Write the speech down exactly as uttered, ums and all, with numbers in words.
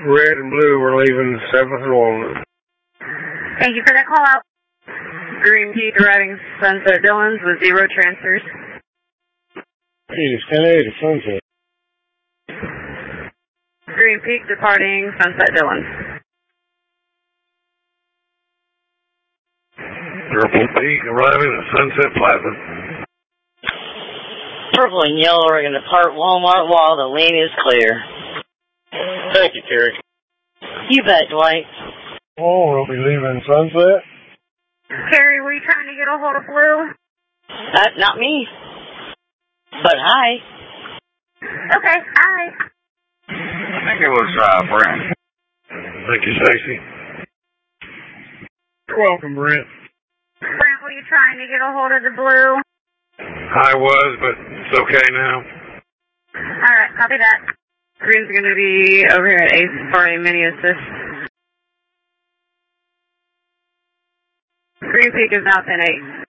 Red and blue were leaving seventh and Walnut. Thank you for that call out. Green Peak arriving Sunset Dillons with zero transfers. It is ten eight at Sunset. Green Peak departing Sunset Dillons. Purple Peak arriving at Sunset Plaza. Purple and yellow are going to depart Walmart while the lane is clear. Thank you, Terry. You bet, Dwight. Oh, we'll be leaving Sunset. Carrie, were you trying to get a hold of Blue? Uh, not me. But hi. Okay, hi. I think it was uh, Brent. Thank you, Stacy. You're welcome, Brent. Brent, were you trying to get a hold of the Blue? I was, but it's okay now. Alright, copy that. Green's going to be over here at Ace for a mini assist. Green Peak is now ten eight.